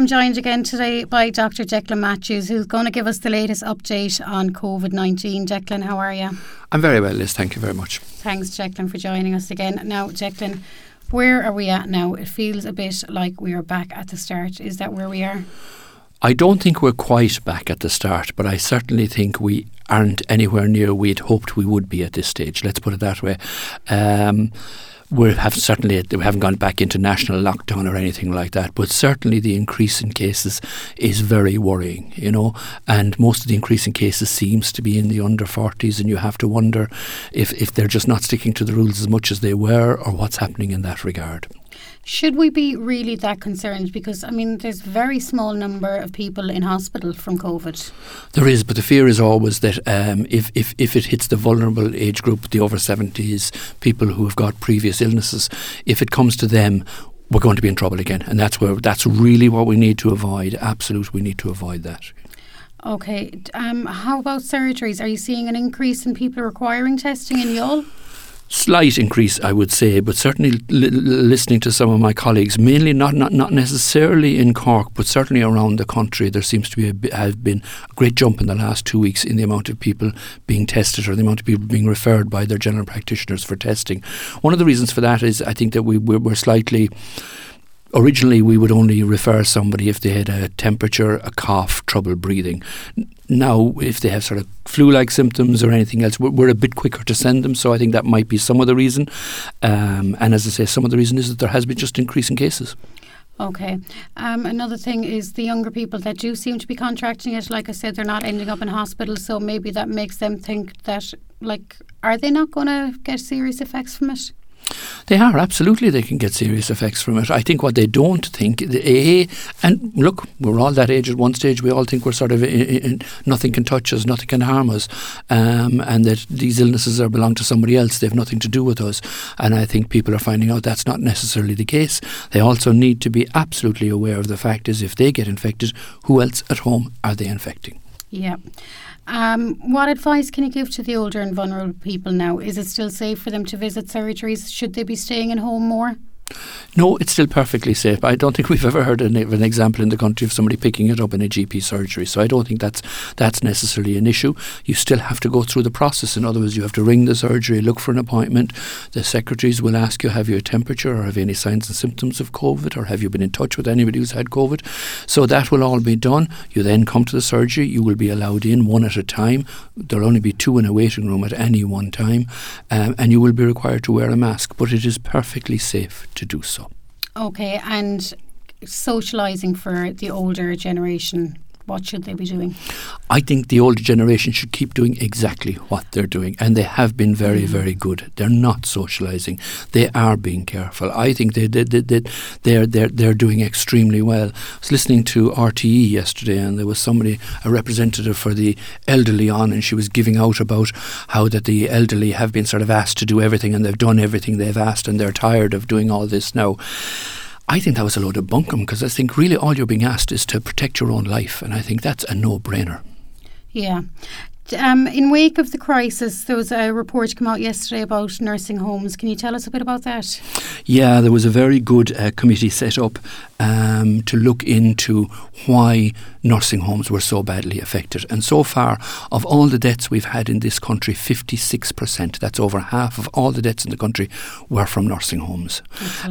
I'm joined again today by Dr. Declan Matthews, who's going to give us the latest update on COVID-19. Declan, how are you? I'm very well, Liz. Thank you very much. Thanks, Declan, for joining us again. Now, Declan, where are we at now? It feels a bit like we are back at the start. Is that where we are? I don't think we're quite back at the start, but I certainly think we aren't anywhere near we'd hoped we would be at this stage. Let's put it that way. We haven't gone back into national lockdown or anything like that, but certainly the increase in cases is very worrying, and most of the increase in cases seems to be in the under 40s, and you have to wonder if they're just not sticking to the rules as much as they were, or what's happening in that regard. Should we be really that concerned? Because, there's a very small number of people in hospital from COVID. There is, but the fear is always that if it hits the vulnerable age group, the over 70s, people who have got previous illnesses, if it comes to them, we're going to be in trouble again. And that's really what we need to avoid. Absolutely, we need to avoid that. Okay. How about surgeries? Are you seeing an increase in people requiring testing in Youghal? Slight increase, I would say, but certainly listening to some of my colleagues, mainly not necessarily in Cork, but certainly around the country, there seems to have been a great jump in the last 2 weeks in the amount of people being tested, or the amount of people being referred by their general practitioners for testing. One of the reasons for that is I think that we're slightly... Originally, we would only refer somebody if they had a temperature, a cough, trouble breathing. Now, if they have sort of flu-like symptoms or anything else, we're a bit quicker to send them. So I think that might be some of the reason. And as I say, some of the reason is that there has been just increase in cases. Okay. Another thing is the younger people that do seem to be contracting it. Like I said, they're not ending up in hospital. So maybe that makes them think that, are they not going to get serious effects from it? They are, absolutely. They can get serious effects from it. I think what they don't think, and look, we're all that age at one stage, we all think we're sort of, nothing can touch us, nothing can harm us, and that these illnesses belong to somebody else, they have nothing to do with us. And I think people are finding out that's not necessarily the case. They also need to be absolutely aware of the fact is if they get infected, who else at home are they infecting? Yeah. What advice can you give to the older and vulnerable people now? Is it still safe for them to visit surgeries? Should they be staying at home more? No, it's still perfectly safe. I don't think we've ever heard of an example in the country of somebody picking it up in a GP surgery. So I don't think that's necessarily an issue. You still have to go through the process. In other words, you have to ring the surgery, look for an appointment. The secretaries will ask you, have you a temperature or have you any signs and symptoms of COVID, or have you been in touch with anybody who's had COVID? So that will all be done. You then come to the surgery. You will be allowed in one at a time. There'll only be 2 in a waiting room at any one time. And you will be required to wear a mask. But it is perfectly safe to do so. Okay, and socialising for the older generation, what should they be doing? I think the older generation should keep doing exactly what they're doing, and they have been very, very good. They're not socialising. They are being careful. I think they're doing extremely well. I was listening to RTE yesterday, and there was a representative for the elderly on, and she was giving out about how that the elderly have been sort of asked to do everything, and they've done everything they've asked, and they're tired of doing all this now. I think that was a load of bunkum, because I think really all you're being asked is to protect your own life, and I think that's a no-brainer. Yeah. In wake of the crisis, there was a report come out yesterday about nursing homes. Can you tell us a bit about that? Yeah, there was a very good committee set up to look into why nursing homes were so badly affected. And so far, of all the deaths we've had in this country, 56%, that's over half of all the deaths in the country, were from nursing homes.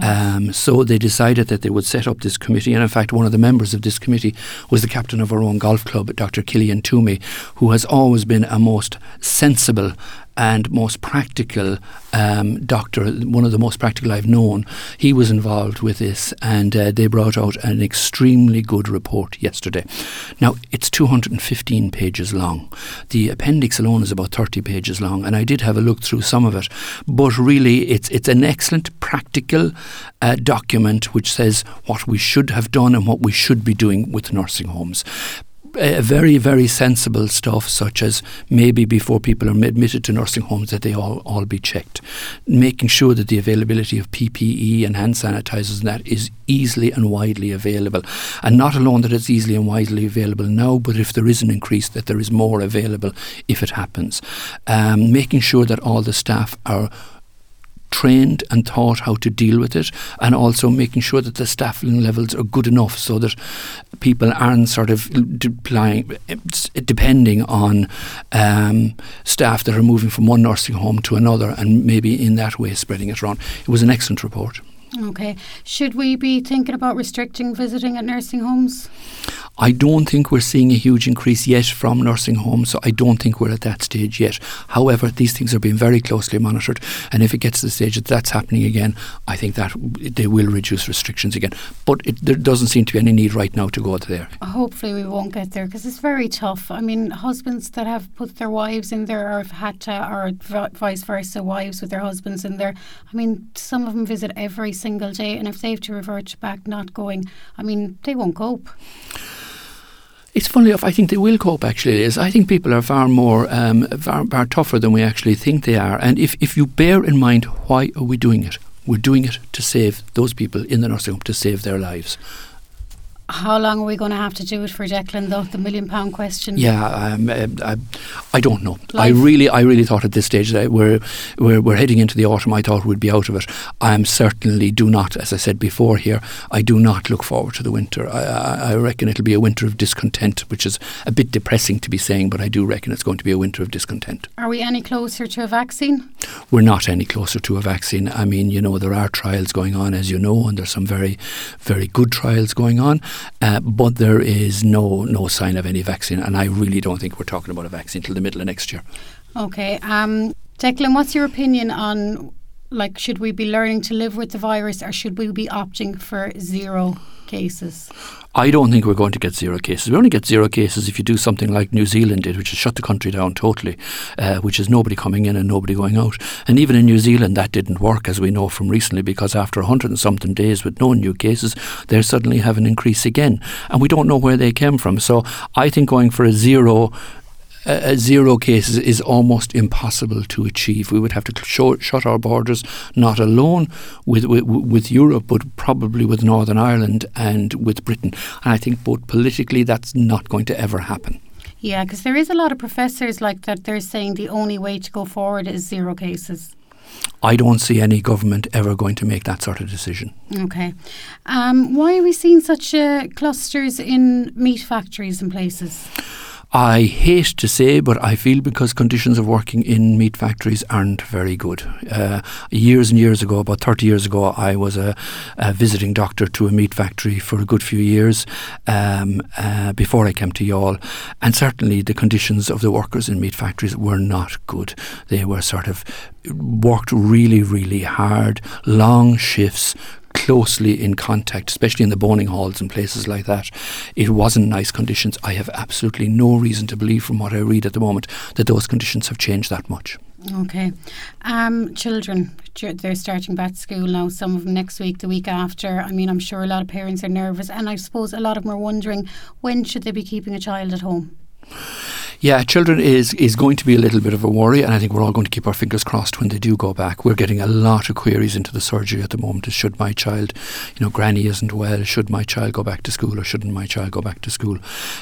So they decided that they would set up this committee. And in fact, one of the members of this committee was the captain of our own golf club, Dr. Killian Toomey, who has always been a most sensible and most practical doctor, one of the most practical I've known. He was involved with this, and they brought out an extremely good report yesterday. Now, it's 215 pages long. The appendix alone is about 30 pages long, and I did have a look through some of it. But really, it's an excellent practical document which says what we should have done and what we should be doing with nursing homes. Very, very sensible stuff, such as maybe before people are admitted to nursing homes that they all be checked. Making sure that the availability of PPE and hand sanitizers and that is easily and widely available. And not alone that it's easily and widely available now, but if there is an increase, that there is more available if it happens. Making sure that all the staff are trained and taught how to deal with it, and also making sure that the staffing levels are good enough so that people aren't sort of depending on staff that are moving from one nursing home to another, and maybe in that way spreading it around. It was an excellent report. Okay. Should we be thinking about restricting visiting at nursing homes? I don't think we're seeing a huge increase yet from nursing homes, so I don't think we're at that stage yet. However, these things are being very closely monitored, and if it gets to the stage that that's happening again, I think that they will reduce restrictions again. But there doesn't seem to be any need right now to go there. Hopefully we won't get there, because it's very tough. I mean, husbands that have put their wives in there, or have had to, or vice versa, wives with their husbands in there. I mean, some of them visit every single day, and if they have to revert back not going, I mean, they won't cope. It's funny enough, I think they will cope, actually, Liz. I think people are far more, far tougher than we actually think they are. And if you bear in mind, why are we doing it? We're doing it to save those people in the nursing home, to save their lives. How long are we going to have to do it for, Declan, though? The £1 million question. Yeah, I don't know. I really thought at this stage that we're heading into the autumn. I thought we'd be out of it. I certainly do not, as I said before here, I do not look forward to the winter. I reckon it'll be a winter of discontent, which is a bit depressing to be saying, but I do reckon it's going to be a winter of discontent. Are we any closer to a vaccine? We're not any closer to a vaccine. I mean, there are trials going on, as you know, and there's some very, very good trials going on. But there is no sign of any vaccine, and I really don't think we're talking about a vaccine till the middle of next year. Okay. Declan, what's your opinion on, should we be learning to live with the virus, or should we be opting for 0 cases? I don't think we're going to get 0 cases. We only get 0 cases if you do something like New Zealand did, which is shut the country down totally, which is nobody coming in and nobody going out. And even in New Zealand, that didn't work, as we know from recently, because after 100 and something days with no new cases, they suddenly have an increase again. And we don't know where they came from. So I think going for a 0 cases is almost impossible to achieve. We would have to shut our borders, not alone with Europe, but probably with Northern Ireland and with Britain. And I think both politically that's not going to ever happen. Yeah, because there is a lot of professors like that. They're saying the only way to go forward is 0 cases. I don't see any government ever going to make that sort of decision. Okay. Why are we seeing such clusters in meat factories and places? I hate to say, but I feel because conditions of working in meat factories aren't very good. Years and years ago, about 30 years ago, I was a visiting doctor to a meat factory for a good few years before I came to Youghal. And certainly the conditions of the workers in meat factories were not good. They were sort of worked really, really hard, long shifts, closely in contact, especially in the boning halls and places like that. It wasn't nice conditions. I have absolutely no reason to believe from what I read at the moment that those conditions have changed that much. Okay. Children, they're starting back to school now, some of them next week, the week after. I mean, I'm sure a lot of parents are nervous, and I suppose a lot of them are wondering, when should they be keeping a child at home? Yeah, children is going to be a little bit of a worry, and I think we're all going to keep our fingers crossed when they do go back. We're getting a lot of queries into the surgery at the moment. Should my child, Granny isn't well, should my child go back to school or shouldn't my child go back to school?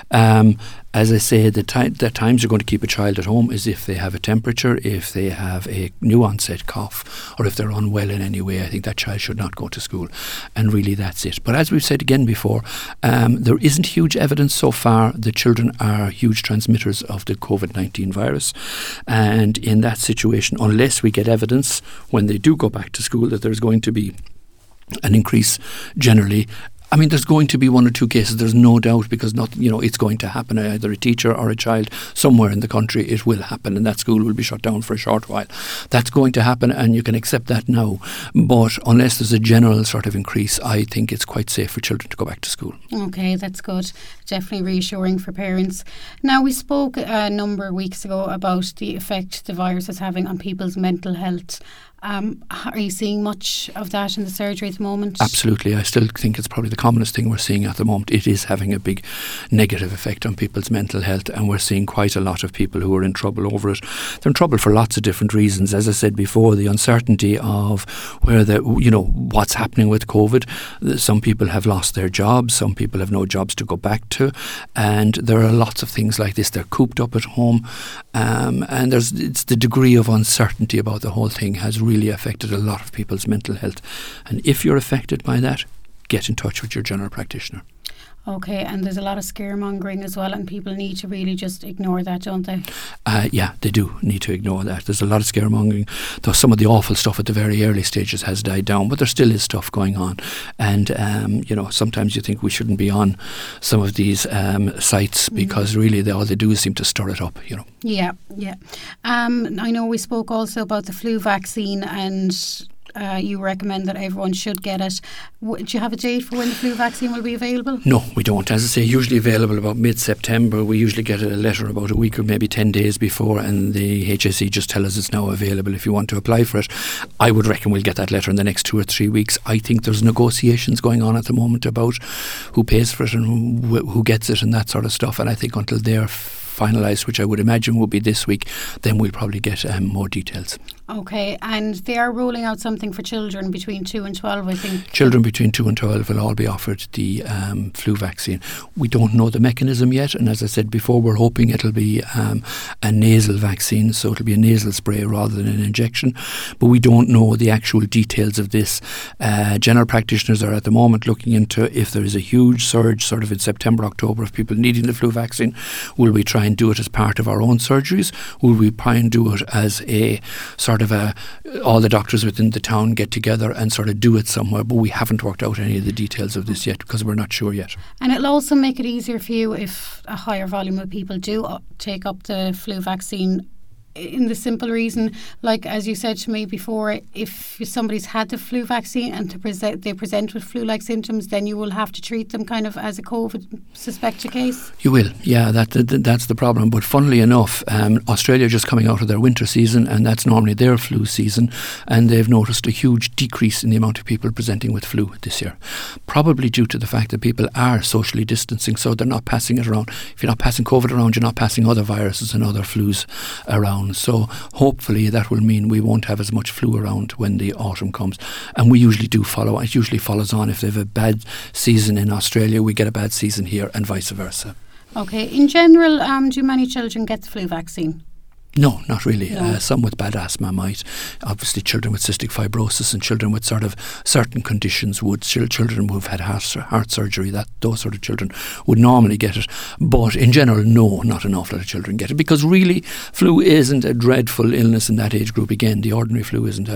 As I say, the times you're going to keep a child at home is if they have a temperature, if they have a new onset cough, or if they're unwell in any way. I think that child should not go to school. And really that's it. But as we've said again before, there isn't huge evidence so far that children are huge transmitters of the COVID-19 virus. And in that situation, unless we get evidence when they do go back to school that there's going to be an increase generally, I mean, there's going to be 1 or 2 cases, there's no doubt, because it's going to happen. Either a teacher or a child somewhere in the country, it will happen, and that school will be shut down for a short while. That's going to happen, and you can accept that now. But unless there's a general sort of increase, I think it's quite safe for children to go back to school. Okay, that's good. Definitely reassuring for parents. Now, we spoke a number of weeks ago about the effect the virus is having on people's mental health. Are you seeing much of that in the surgery at the moment? Absolutely. I still think it's probably the commonest thing we're seeing at the moment. It is having a big negative effect on people's mental health, and we're seeing quite a lot of people who are in trouble over it. They're in trouble for lots of different reasons. As I said before, the uncertainty of what's happening with COVID. Some people have lost their jobs. Some people have no jobs to go back to. And there are lots of things like this. They're cooped up at home. And it's the degree of uncertainty about the whole thing has really really affected a lot of people's mental health. And if you're affected by that, get in touch with your general practitioner. Okay, and there's a lot of scaremongering as well, and people need to really just ignore that, don't they? Yeah, they do need to ignore that. There's a lot of scaremongering, though some of the awful stuff at the very early stages has died down, but there still is stuff going on. And, sometimes you think we shouldn't be on some of these sites because really all they do is seem to stir it up, Yeah. I know we spoke also about the flu vaccine, and you recommend that everyone should get it. Do you have a date for when the flu vaccine will be available? No, we don't. As I say, usually available about mid-September. We usually get a letter about a week or maybe 10 days before, and the HSE just tell us it's now available if you want to apply for it. I would reckon we'll get that letter in the next 2 or 3 weeks. I think there's negotiations going on at the moment about who pays for it and who gets it and that sort of stuff, and I think until they're finalised, which I would imagine will be this week, then we'll probably get more details. Okay, and they are rolling out something for children between 2 and 12, I think. Children between 2 and 12 will all be offered the flu vaccine. We don't know the mechanism yet, and as I said before, we're hoping it'll be a nasal vaccine, so it'll be a nasal spray rather than an injection, but we don't know the actual details of this. General practitioners are at the moment looking into if there is a huge surge sort of in September, October of people needing the flu vaccine. Will we try and do it as part of our own surgeries? Will we try and do it as a sort of all the doctors within the town get together and sort of do it somewhere? But we haven't worked out any of the details of this yet because we're not sure yet. And it'll also make it easier for you if a higher volume of people do take up the flu vaccine, in the simple reason, like as you said to me before, if somebody's had the flu vaccine and they present with flu-like symptoms, then you will have to treat them kind of as a COVID suspected case. You will, yeah, that's the problem. But funnily enough, Australia just coming out of their winter season, and that's normally their flu season, and they've noticed a huge decrease in the amount of people presenting with flu this year, probably due to the fact that people are socially distancing, so they're not passing it around. If you're not passing COVID around, you're not passing other viruses and other flus around. So hopefully that will mean we won't have as much flu around when the autumn comes. And we usually do follow. It usually follows on. If they have a bad season in Australia, we get a bad season here and vice versa. Okay. In general, do many children get the flu vaccine? No, not really. No. Some with bad asthma might. Obviously, children with cystic fibrosis and children with sort of certain conditions would. Children who've had heart surgery, those sort of children would normally get it. But in general, no, not an awful lot of children get it, because really, flu isn't a dreadful illness in that age group. Again, the ordinary flu isn't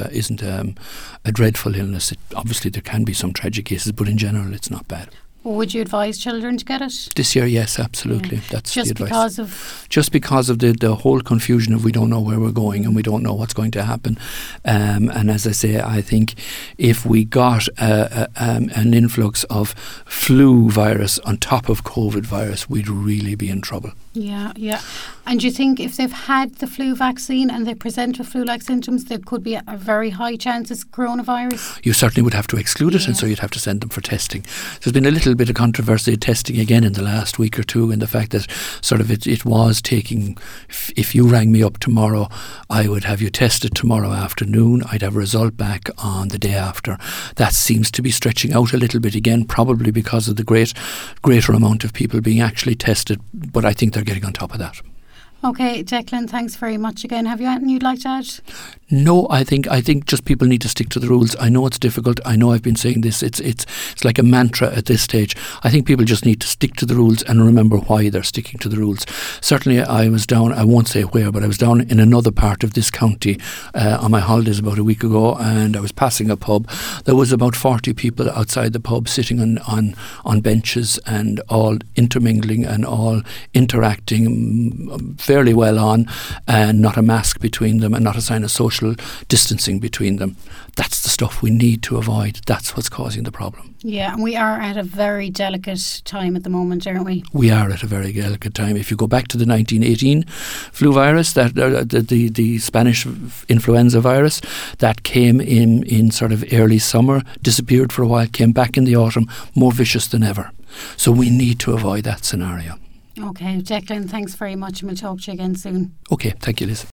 a dreadful illness. Obviously, there can be some tragic cases, but in general, it's not bad. Would you advise children to get it? This year, yes, absolutely. Yeah. That's just the advice. Just because of the whole confusion of we don't know where we're going and we don't know what's going to happen. And as I say, I think if we got an influx of flu virus on top of COVID virus, we'd really be in trouble. Yeah. And do you think if they've had the flu vaccine and they present with flu-like symptoms, there could be a very high chance it's coronavirus? You certainly would have to exclude it, and so you'd have to send them for testing. There's been a little bit of controversy testing again in the last week or two, in the fact that sort of it was taking, if you rang me up tomorrow, I would have you tested tomorrow afternoon. I'd have a result back on the day after. That seems to be stretching out a little bit again, probably because of the greater amount of people being actually tested, but I think they're getting on top of that. Okay, Declan, thanks very much again. Have you anything you'd like to add? No, I think just people need to stick to the rules. I know it's difficult. I know I've been saying this. It's like a mantra at this stage. I think people just need to stick to the rules and remember why they're sticking to the rules. Certainly, I was down, I won't say where, but I was down in another part of this county on my holidays about a week ago, and I was passing a pub. There was about 40 people outside the pub sitting on benches and all intermingling and all interacting fairly well on, and not a mask between them and not a sign of social distancing between them. That's the stuff we need to avoid. That's what's causing the problem. Yeah, and we are at a very delicate time at the moment, aren't we? We are at a very delicate time. If you go back to the 1918 flu virus, the Spanish influenza virus, that came in sort of early summer, disappeared for a while, came back in the autumn, more vicious than ever. So we need to avoid that scenario. Okay, Declan, thanks very much, and we'll talk to you again soon. Okay, thank you, Liz.